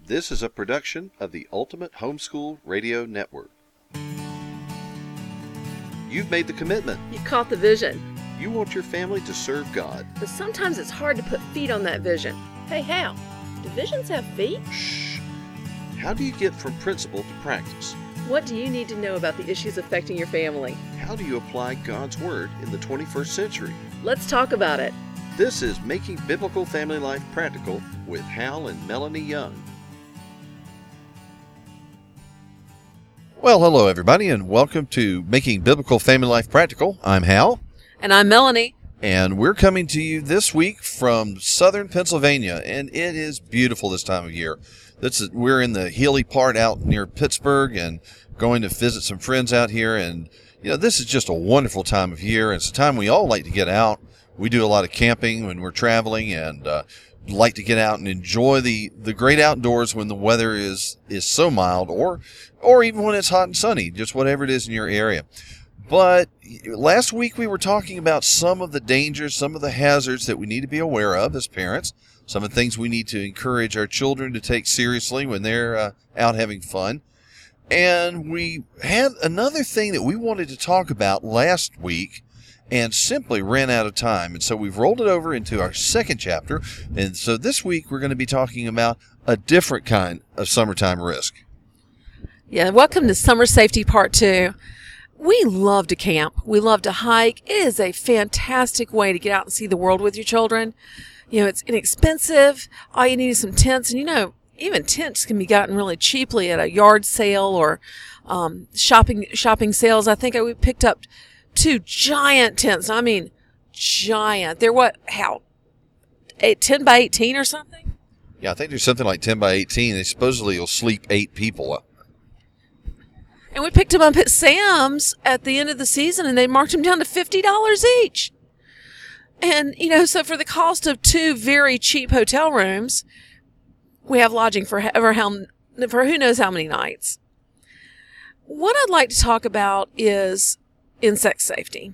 This is a production of the Ultimate Homeschool Radio Network. You've made the commitment. You caught the vision. You want your family to serve God. But sometimes it's hard to put feet on that vision. Hey, Hal, do visions have feet? Shh. How do you get from principle to practice? What do you need to know about the issues affecting your family? How do you apply God's Word in the 21st century? Let's talk about it. This is Making Biblical Family Life Practical with Hal and Melanie Young. Well, hello everybody, and welcome to Making Biblical Family Life Practical. I'm Hal. And I'm Melanie. And we're coming to you this week from southern Pennsylvania, and it is beautiful this time of year. We're in the hilly part out near Pittsburgh and going to visit some friends out here, and this is just a wonderful time of year. It's a time we all like to get out. We do a lot of camping when we're traveling, and like to get out and enjoy the great outdoors when the weather is so mild, or even when it's hot and sunny, just whatever it is in your area. But last week we were talking about some of the dangers, some of the hazards that we need to be aware of as parents, some of the things we need to encourage our children to take seriously when they're out having fun. And we had another thing that we wanted to talk about last week and simply ran out of time. And so we've rolled it over into our second chapter. And so this week we're going to be talking about a different kind of summertime risk. Yeah, welcome to Summer Safety Part 2. We love to camp. We love to hike. It is a fantastic way to get out and see the world with your children. It's inexpensive. All you need is some tents. And even tents can be gotten really cheaply at a yard sale or shopping sales. I think we picked up 2 giant tents. I mean, giant. They're 10 by 18 or something? Yeah, I think there's something like 10 by 18. They supposedly will sleep 8 people up. And we picked them up at Sam's at the end of the season, and they marked them down to $50 each. And, so for the cost of 2 very cheap hotel rooms, we have lodging for who knows how many nights. What I'd like to talk about is insect safety.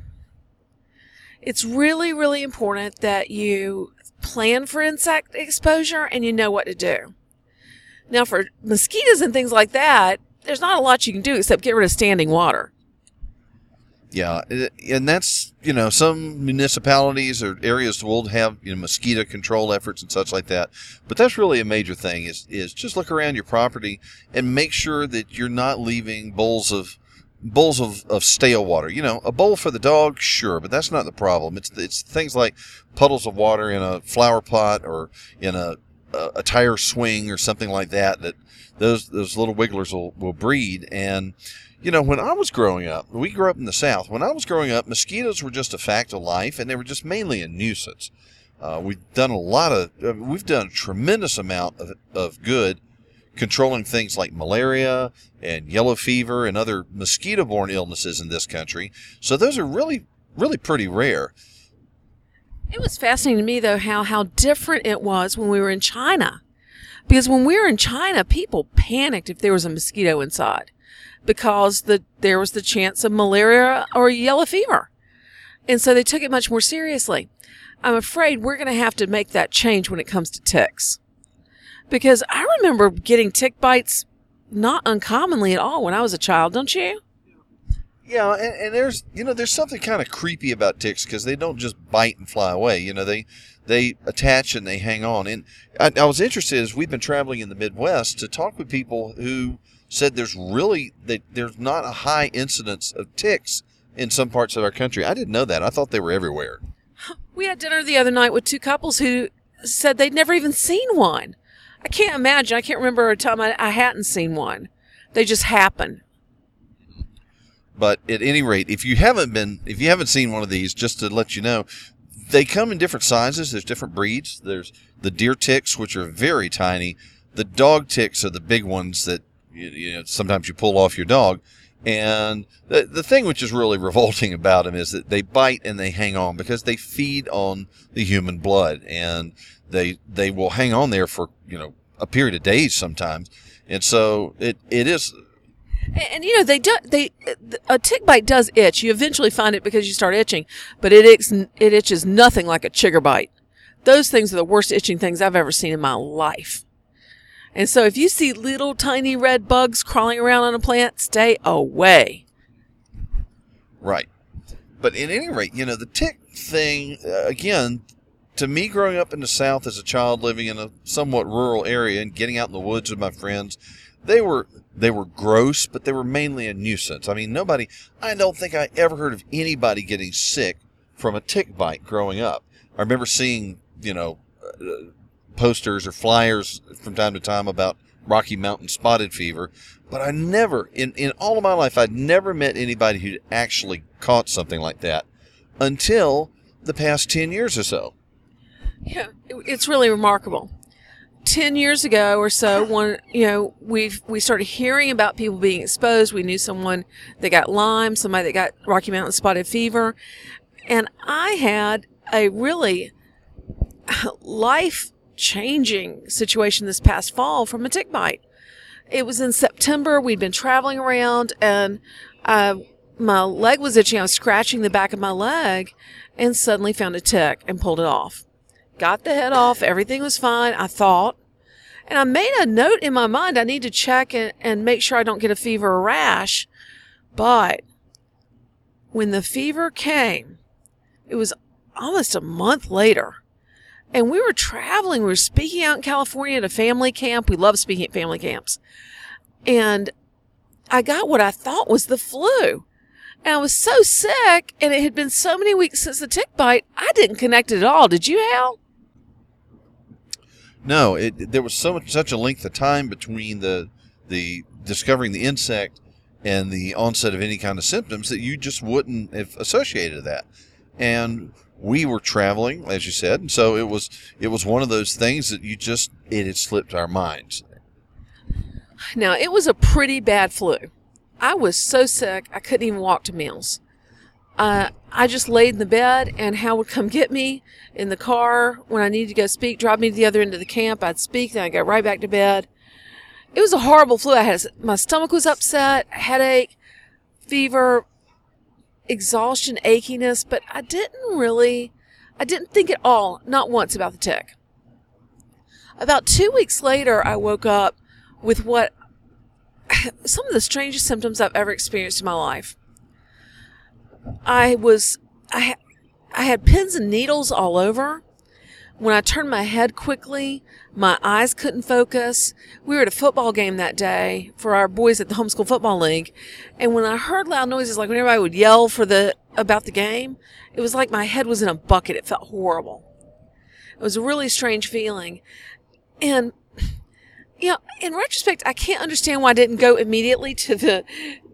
It's really, really important that you plan for insect exposure and you know what to do. Now, for mosquitoes and things like that, there's not a lot you can do except get rid of standing water. Yeah, and that's, some municipalities or areas will have mosquito control efforts and such like that. But that's really a major thing is just look around your property and make sure that you're not leaving bowls of stale water. A bowl for the dog, sure, but that's not the problem. It's things like puddles of water in a flower pot or in a tire swing or something like that those little wigglers will breed. And when I was growing up, we grew up in the South. When I was growing up, mosquitoes were just a fact of life, and they were just mainly a nuisance. We've done a tremendous amount of good controlling things like malaria and yellow fever and other mosquito-borne illnesses in this country. So those are really, really pretty rare. It was fascinating to me, though, how different it was when we were in China. Because when we were in China, people panicked if there was a mosquito inside because there was the chance of malaria or yellow fever. And so they took it much more seriously. I'm afraid we're going to have to make that change when it comes to ticks. Because I remember getting tick bites not uncommonly at all when I was a child, don't you? Yeah, and there's something kind of creepy about ticks because they don't just bite and fly away. They attach and they hang on. And I was interested as we've been traveling in the Midwest to talk with people who said there's not a high incidence of ticks in some parts of our country. I didn't know that. I thought they were everywhere. We had dinner the other night with 2 couples who said they'd never even seen one. I can't imagine. I can't remember a time I hadn't seen one. They just happen. But at any rate, if you haven't seen one of these, just to let you know, they come in different sizes. There's different breeds. There's the deer ticks, which are very tiny. The dog ticks are the big ones that sometimes you pull off your dog. And the thing which is really revolting about them is that they bite and they hang on because they feed on the human blood, and they will hang on there for a period of days sometimes. And so it is. And a tick bite does itch. You eventually find it because you start itching, but it itches nothing like a chigger bite. Those things are the worst itching things I've ever seen in my life. And so if you see little tiny red bugs crawling around on a plant, stay away. Right. But at any rate, the tick thing, again, to me growing up in the South as a child living in a somewhat rural area and getting out in the woods with my friends, they were gross, but they were mainly a nuisance. I mean, I don't think I ever heard of anybody getting sick from a tick bite growing up. I remember seeing, posters or flyers from time to time about Rocky Mountain spotted fever, but I never, in all of my life, I'd never met anybody who'd actually caught something like that until the past 10 years or so. Yeah, it's really remarkable. 10 years ago or so, we started hearing about people being exposed. We knew someone that got Lyme, somebody that got Rocky Mountain spotted fever. And I had a really life-changing situation this past fall from a tick bite. It was in September. We'd been traveling around, and my leg was itching. I was scratching the back of my leg and suddenly found a tick and pulled it off. Got the head off. Everything was fine, I thought. And I made a note in my mind, I need to check and make sure I don't get a fever or rash. But when the fever came, it was almost a month later. And we were traveling. We were speaking out in California at a family camp. We love speaking at family camps. And I got what I thought was the flu. And I was so sick, and it had been so many weeks since the tick bite, I didn't connect it at all. Did you, Hal? No, there was such a length of time between the discovering the insect and the onset of any kind of symptoms that you just wouldn't have associated that. And we were traveling, as you said, and so it was one of those things that it had slipped our minds. Now, it was a pretty bad flu. I was so sick, I couldn't even walk to meals. I just laid in the bed, and Hal would come get me in the car when I needed to go speak, drive me to the other end of the camp. I'd speak, then I'd go right back to bed. It was a horrible flu. My stomach was upset, headache, fever, exhaustion, achiness, but I didn't think at all, not once, about the tick. About 2 weeks later, I woke up with some of the strangest symptoms I've ever experienced in my life. I had pins and needles all over. When I turned my head quickly, my eyes couldn't focus. We were at a football game that day for our boys at the homeschool football league. And when I heard loud noises, like when everybody would yell about the game, it was like my head was in a bucket. It felt horrible. It was a really strange feeling. And, in retrospect, I can't understand why I didn't go immediately to the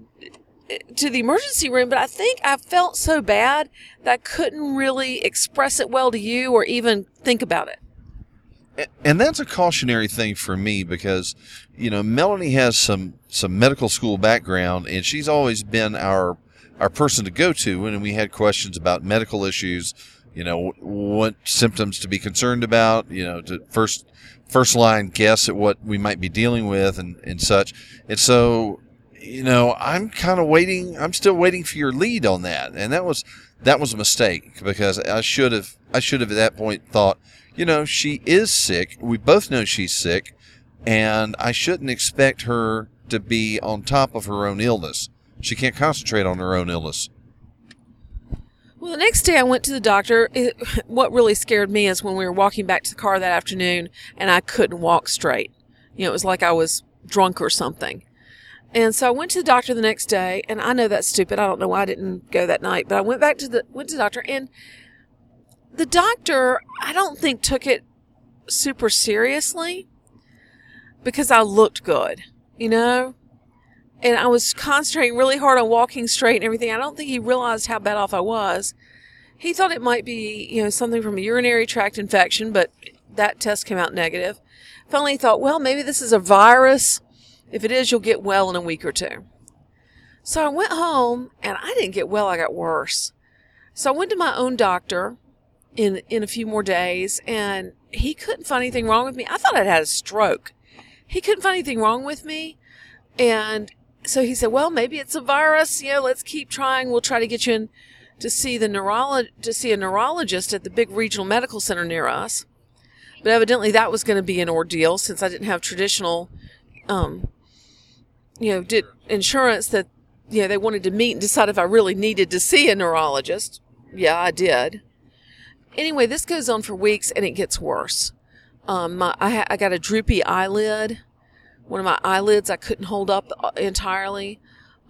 emergency room, but I think I felt so bad that I couldn't really express it well to you or even think about it. And that's a cautionary thing for me because, Melanie has some medical school background, and she's always been our person to go to when we had questions about medical issues, what symptoms to be concerned about, to first line guess at what we might be dealing with and such. And so, I'm kind of waiting. I'm still waiting for your lead on that. And that was a mistake because I should have at that point thought, she is sick. We both know she's sick, and I shouldn't expect her to be on top of her own illness. She can't concentrate on her own illness. Well, the next day I went to the doctor. What really scared me is when we were walking back to the car that afternoon and I couldn't walk straight. It was like I was drunk or something. And so I went to the doctor the next day, and I know that's stupid. I don't know why I didn't go that night, but I went to the doctor, and the doctor, I don't think, took it super seriously because I looked good, and I was concentrating really hard on walking straight and everything. I don't think he realized how bad off I was. He thought it might be, something from a urinary tract infection, but that test came out negative. Finally, he thought, well, maybe this is a virus. If it is, you'll get well in a week or two. So I went home, and I didn't get well. I got worse. So I went to my own doctor in a few more days, and he couldn't find anything wrong with me. I thought I'd had a stroke. He couldn't find anything wrong with me. And so he said, well, maybe it's a virus. Let's keep trying. We'll try to get you in to see a neurologist at the big regional medical center near us. But evidently that was going to be an ordeal since I didn't have traditional, did insurance that, they wanted to meet and decide if I really needed to see a neurologist. Yeah, I did. Anyway, this goes on for weeks and it gets worse. I got a droopy eyelid. One of my eyelids I couldn't hold up entirely.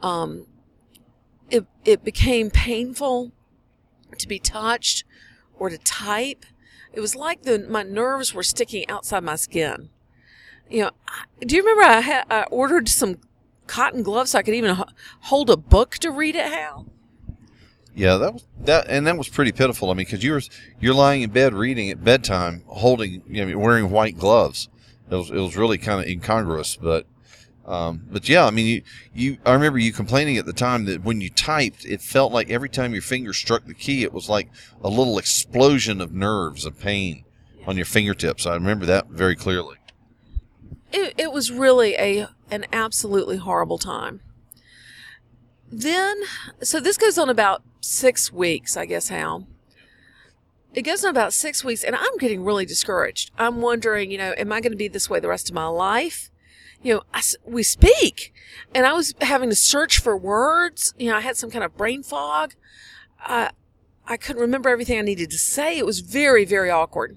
It became painful to be touched or to type. It was like my nerves were sticking outside my skin. Do you remember I ordered some cotton gloves so I could even hold a book to read it, Hal? Yeah, that was pretty pitiful. I mean, because you're lying in bed reading at bedtime, holding, wearing white gloves. It was really kind of incongruous, but yeah, I mean, I remember you complaining at the time that when you typed, it felt like every time your finger struck the key, it was like a little explosion of nerves of pain on your fingertips. I remember that very clearly. It was really an absolutely horrible time. Then, so this goes on about 6 weeks, I guess, Hal. It goes on about 6 weeks, and I'm getting really discouraged. I'm wondering, am I going to be this way the rest of my life? We speak, and I was having to search for words. I had some kind of brain fog. I couldn't remember everything I needed to say. It was very, very awkward.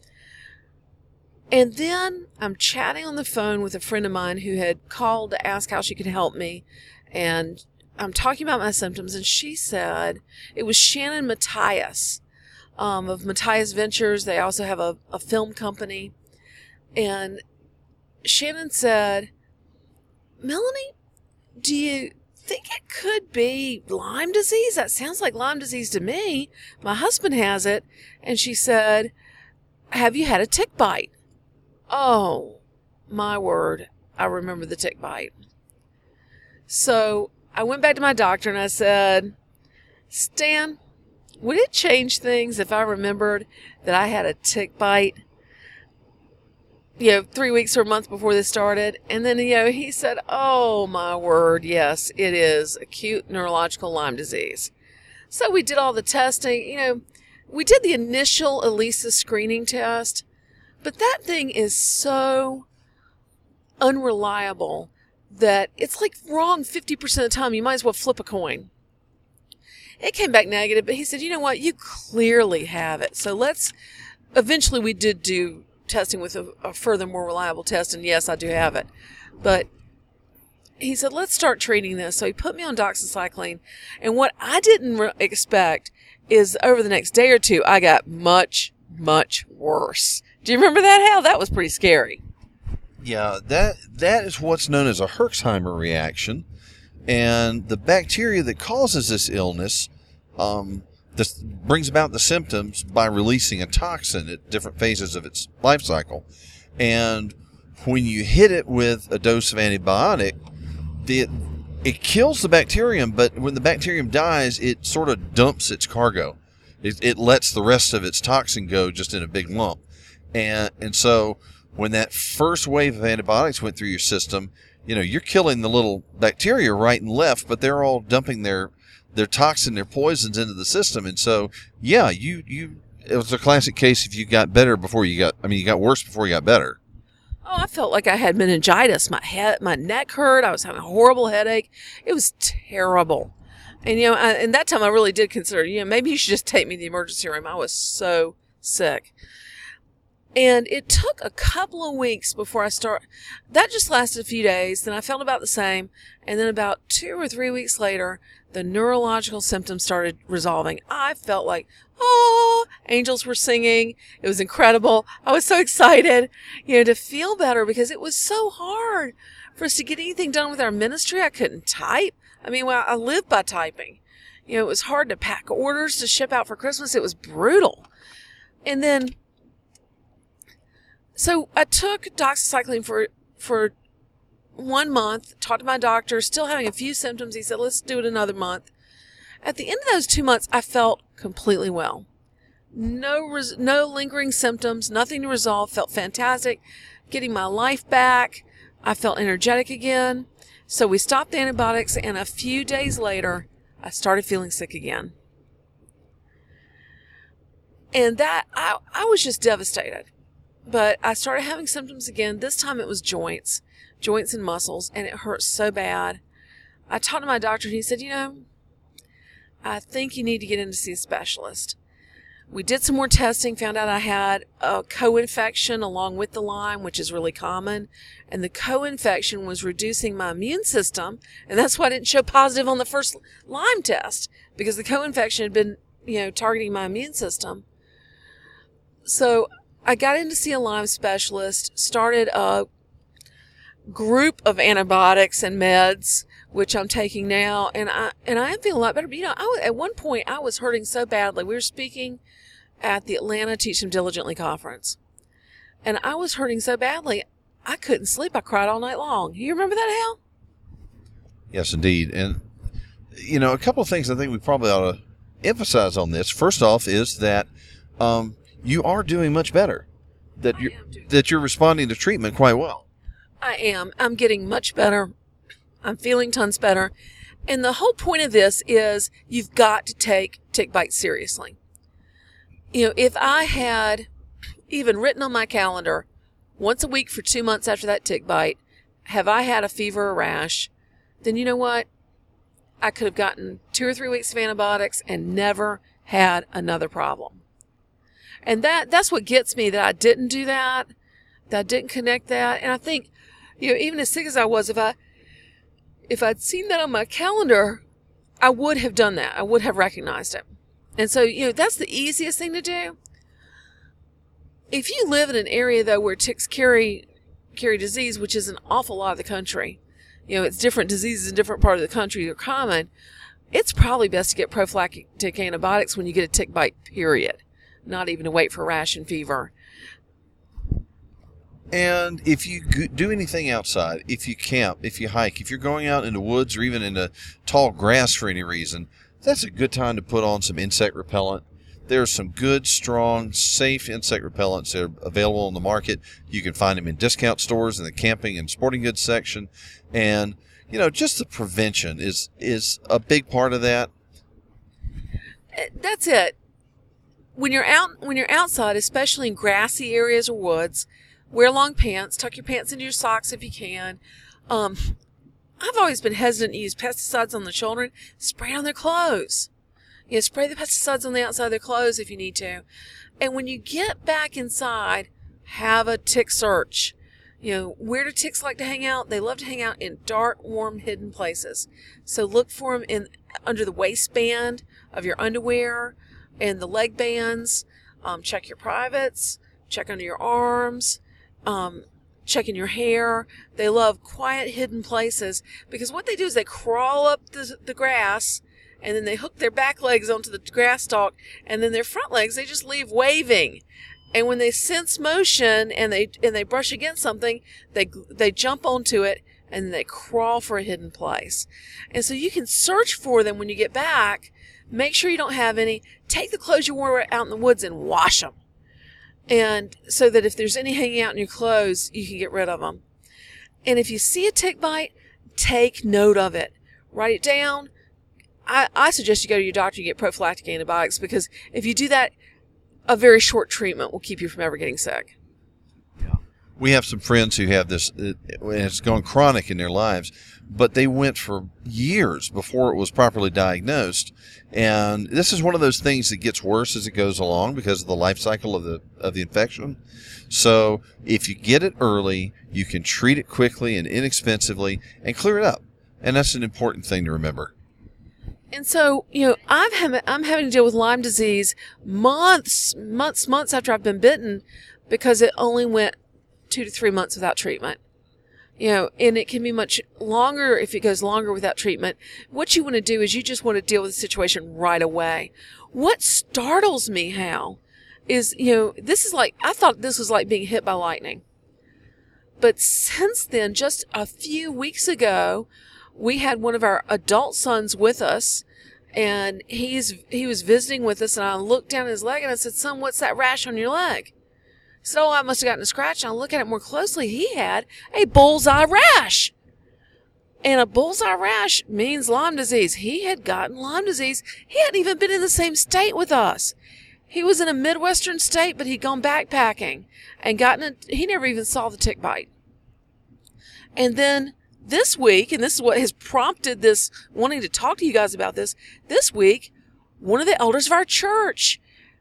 And then I'm chatting on the phone with a friend of mine who had called to ask how she could help me. And I'm talking about my symptoms, and she said it was Shannon Matthias of Matthias Ventures. They also have a film company. And Shannon said, Melanie, do you think it could be Lyme disease? That sounds like Lyme disease to me. My husband has it. And she said, have you had a tick bite? Oh, my word. I remember the tick bite. So I went back to my doctor and I said, Stan, would it change things if I remembered that I had a tick bite 3 weeks or a month before this started? And then, he said, oh, my word, yes, it is acute neurological Lyme disease. So we did all the testing. We did the initial ELISA screening test, but that thing is so unreliable that it's like wrong 50% of the time. You might as well flip a coin. It came back negative, but he said, you know what? You clearly have it. So eventually we did do testing with a further, more reliable test, and yes, I do have it. But he said, let's start treating this. So he put me on doxycycline, and what I didn't expect is over the next day or two, I got much, much worse. Do you remember that, Hal? That was pretty scary. Yeah, that is what's known as a Herxheimer reaction, and the bacteria that causes this illness this brings about the symptoms by releasing a toxin at different phases of its life cycle. And when you hit it with a dose of antibiotic, it kills the bacterium, but when the bacterium dies, it sort of dumps its cargo. It lets the rest of its toxin go just in a big lump. And so when that first wave of antibiotics went through your system, you're killing the little bacteria right and left, but they're all dumping their toxin, their poisons into the system. And so, yeah, it was a classic case if you got better before you got worse before you got better. Oh, I felt like I had meningitis. My neck hurt. I was having a horrible headache. It was terrible. And, and that time I really did consider, maybe you should just take me to the emergency room. I was so sick. And it took a couple of weeks before that just lasted a few days. Then I felt about the same. And then about 2 or 3 weeks later, the neurological symptoms started resolving. I felt like, angels were singing. It was incredible. I was so excited, to feel better, because it was so hard for us to get anything done with our ministry. I couldn't type. I lived by typing. It was hard to pack orders to ship out for Christmas. It was brutal. And then, so I took doxycycline for 1 month, talked to my doctor, still having a few symptoms. He said, let's do it another month. At the end of those 2 months, I felt completely well. No lingering symptoms, nothing to resolve, felt fantastic, getting my life back. I felt energetic again. So we stopped the antibiotics, and a few days later, I started feeling sick again. And that, I was just devastated. But I started having symptoms again. This time it was joints and muscles, and it hurt so bad. I talked to my doctor, and he said, I think you need to get in to see a specialist. We did some more testing, found out I had a co-infection along with the Lyme, which is really common. And the co-infection was reducing my immune system. And that's why I didn't show positive on the first Lyme test, because the co-infection had been, targeting my immune system. So I got in to see a Lyme specialist, started a group of antibiotics and meds, which I'm taking now, and I am feeling a lot better. But at one point I was hurting so badly. We were speaking at the Atlanta Teach Them Diligently conference, and I was hurting so badly I couldn't sleep. I cried all night long. You remember that, Hal? Yes, indeed. And a couple of things I think we probably ought to emphasize on this. First off, is that you are doing much better. That you're responding to treatment quite well. I am. I'm getting much better. I'm feeling tons better. And the whole point of this is you've got to take tick bites seriously. If I had even written on my calendar once a week for 2 months after that tick bite, have I had a fever or rash, then you know what? I could have gotten 2 or 3 weeks of antibiotics and never had another problem. And that's what gets me, that I didn't do that I didn't connect that. And I think, even as sick as I was, if I'd seen that on my calendar, I would have done that. I would have recognized it. And so, that's the easiest thing to do. If you live in an area, though, where ticks carry disease, which is an awful lot of the country, it's different diseases in different parts of the country are common, it's probably best to get prophylactic antibiotics when you get a tick bite, period. Not even to wait for rash and fever. And if you do anything outside, if you camp, if you hike, if you're going out in the woods or even into tall grass for any reason, that's a good time to put on some insect repellent. There's some good, strong, safe insect repellents that are available on the market. You can find them in discount stores in the camping and sporting goods section. And, just the prevention is a big part of that. That's it. When you're outside, especially in grassy areas or woods, wear long pants. Tuck your pants into your socks if you can. I've always been hesitant to use pesticides on the children. Spray it on their clothes. Spray the pesticides on the outside of their clothes if you need to. And when you get back inside, have a tick search. Where do ticks like to hang out? They love to hang out in dark, warm, hidden places. So look for them under the waistband of your underwear and the leg bands. Check your privates. Check under your arms. Check in your hair. They love quiet, hidden places, because what they do is they crawl up the grass, and then they hook their back legs onto the grass stalk, and then their front legs they just leave waving. And when they sense motion and they brush against something, they jump onto it and they crawl for a hidden place. And so you can search for them when you get back. Make sure you don't have any. Take the clothes you wore out in the woods and wash them. And so that if there's any hanging out in your clothes, you can get rid of them. And if you see a tick bite, take note of it. Write it down. I suggest you go to your doctor and get prophylactic antibiotics, because if you do that, a very short treatment will keep you from ever getting sick. We have some friends who have this, and it's gone chronic in their lives, but they went for years before it was properly diagnosed. And this is one of those things that gets worse as it goes along because of the life cycle of the infection. So if you get it early, you can treat it quickly and inexpensively and clear it up. And that's an important thing to remember. And so, I'm having to deal with Lyme disease months after I've been bitten, because it only went 2 to 3 months without treatment. And it can be much longer if it goes longer without treatment. What you want to do is you just want to deal with the situation right away. What startles me, Hal, is, this is I thought this was like being hit by lightning. But since then, just a few weeks ago, we had one of our adult sons with us, and he was visiting with us, and I looked down his leg and I said, "Son, what's that rash on your leg?" He said, "Oh, I must have gotten a scratch." And I look at it more closely. He had a bullseye rash. And a bullseye rash means Lyme disease. He had gotten Lyme disease. He hadn't even been in the same state with us. He was in a Midwestern state, but he'd gone backpacking and he never even saw the tick bite. And then this week, and this is what has prompted this, wanting to talk to you guys about this week, one of the elders of our church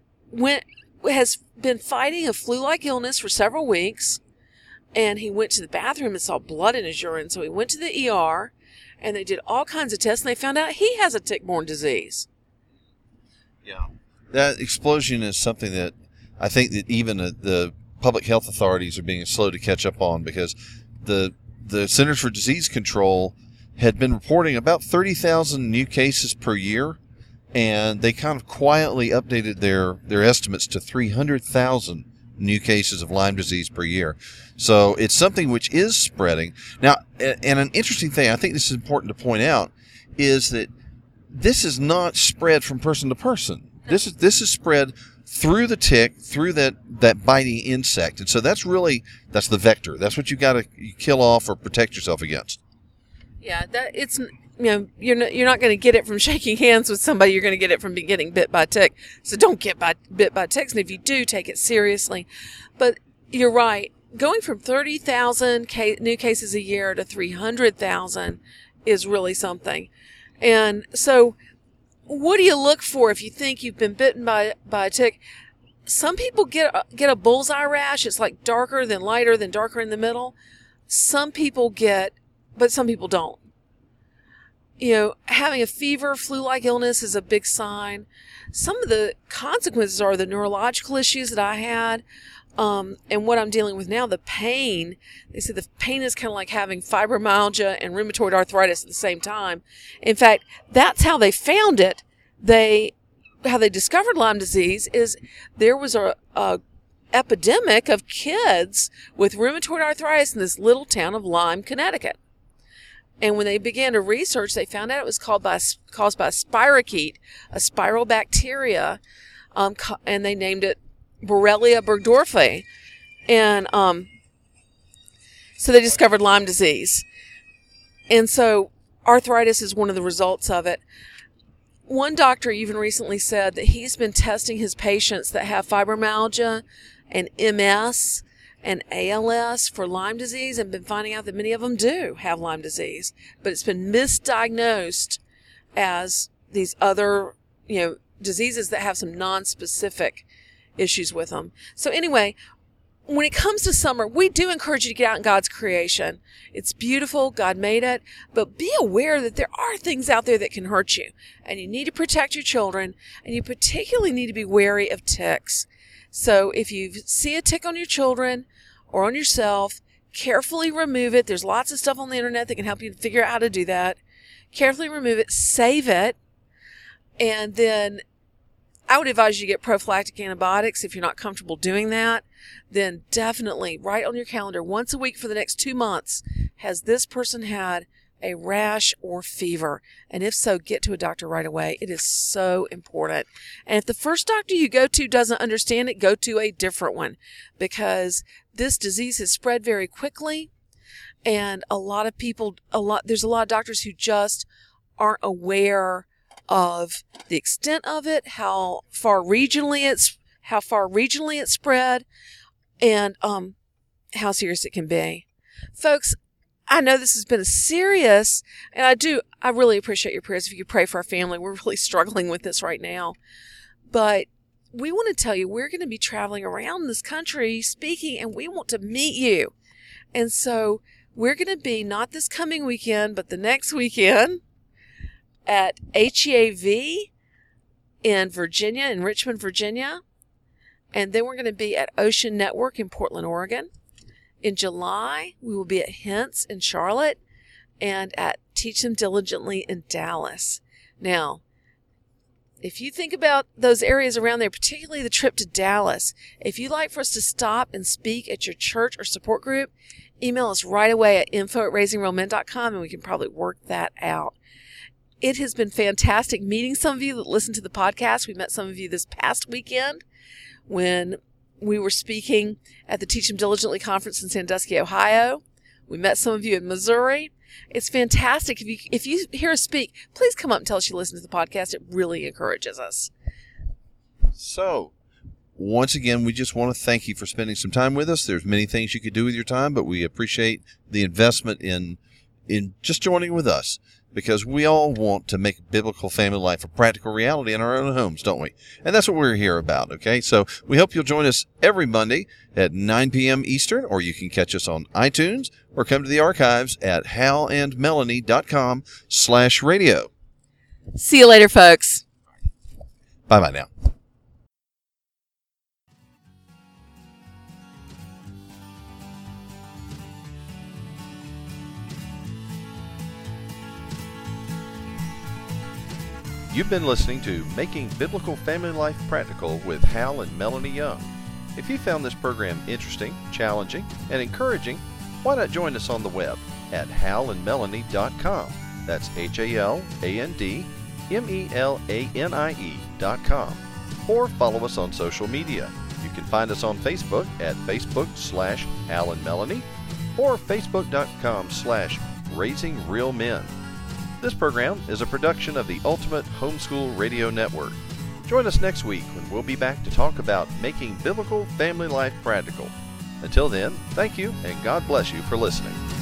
has been fighting a flu-like illness for several weeks, and he went to the bathroom and saw blood in his urine, so he went to the ER, and they did all kinds of tests, and they found out he has a tick-borne disease. Yeah. That explosion is something that I think that even the public health authorities are being slow to catch up on, because the Centers for Disease Control had been reporting about 30,000 new cases per year, and they kind of quietly updated their estimates to 300,000 new cases of Lyme disease per year. So it's something which is spreading. Now, and an interesting thing, I think this is important to point out, is that this is not spread from person to person. This is spread through the tick, through that biting insect. And so that's the vector. That's what you got to kill off or protect yourself against. Yeah, you're not going to get it from shaking hands with somebody. You're going to get it from getting bit by a tick. So don't get bit by ticks. And if you do, take it seriously. But you're right. Going from 30,000 new cases a year to 300,000 is really something. And so what do you look for if you think you've been bitten by a tick? Some people get a bullseye rash. It's like darker, then lighter, then darker in the middle. Some people but some people don't. Having a fever, flu-like illness is a big sign. Some of the consequences are the neurological issues that I had, and what I'm dealing with now, the pain. They said the pain is kind of like having fibromyalgia and rheumatoid arthritis at the same time. In fact, that's how they found it. How they discovered Lyme disease is there was a epidemic of kids with rheumatoid arthritis in this little town of Lyme, Connecticut. And when they began to research, they found out it was caused by a spirochete, a spiral bacteria, and they named it Borrelia burgdorferi. And so they discovered Lyme disease. And so arthritis is one of the results of it. One doctor even recently said that he's been testing his patients that have fibromyalgia and MS and ALS for Lyme disease, and been finding out that many of them do have Lyme disease, but it's been misdiagnosed as these other, diseases that have some non-specific issues with them. So anyway, when it comes to summer, we do encourage you to get out in God's creation. It's beautiful. God made it. But be aware that there are things out there that can hurt you, and you need to protect your children, and you particularly need to be wary of ticks. So if you see a tick on your children or on yourself, carefully remove it. There's lots of stuff on the internet that can help you figure out how to do that. Carefully remove it, save it, and then I would advise you to get prophylactic antibiotics. If you're not comfortable doing that, then definitely write on your calendar once a week for the next 2 months, has this person had a rash or fever? And if so, get to a doctor right away. It is so important. And if the first doctor you go to doesn't understand it, go to a different one, because this disease has spread very quickly. And there's a lot of doctors who just aren't aware of the extent of it, how far regionally it's spread, and how serious it can be. Folks, I know this has been a serious, and I really appreciate your prayers. If you could pray for our family, we're really struggling with this right now. But we want to tell you, we're going to be traveling around this country speaking, and we want to meet you. And so we're going to be, not this coming weekend, but the next weekend, at HEAV in Virginia, in Richmond, Virginia. And then we're going to be at Ocean Network in Portland, Oregon. In July, we will be at Hints in Charlotte and at Teach Them Diligently in Dallas. Now, if you think about those areas around there, particularly the trip to Dallas, if you'd like for us to stop and speak at your church or support group, email us right away at info@raisingrealmen.com, and we can probably work that out. It has been fantastic meeting some of you that listen to the podcast. We met some of you this past weekend when we were speaking at the Teach Them Diligently conference in Sandusky, Ohio. We met some of you in Missouri. It's fantastic. If you hear us speak, please come up and tell us you listen to the podcast. It really encourages us. So, once again, we just want to thank you for spending some time with us. There's many things you could do with your time, but we appreciate the investment in just joining with us, because we all want to make biblical family life a practical reality in our own homes, don't we? And that's what we're here about, okay? So we hope you'll join us every Monday at 9 p.m. Eastern, or you can catch us on iTunes or come to the archives at halandmelanie.com/radio. See you later, folks. Bye-bye now. You've been listening to Making Biblical Family Life Practical with Hal and Melanie Young. If you found this program interesting, challenging, and encouraging, why not join us on the web at halandmelanie.com. That's HALANDMELANIE.com. Or follow us on social media. You can find us on Facebook at Facebook/HalandMelanie or Facebook.com/RaisingRealMen. This program is a production of the Ultimate Homeschool Radio Network. Join us next week when we'll be back to talk about making biblical family life practical. Until then, thank you and God bless you for listening.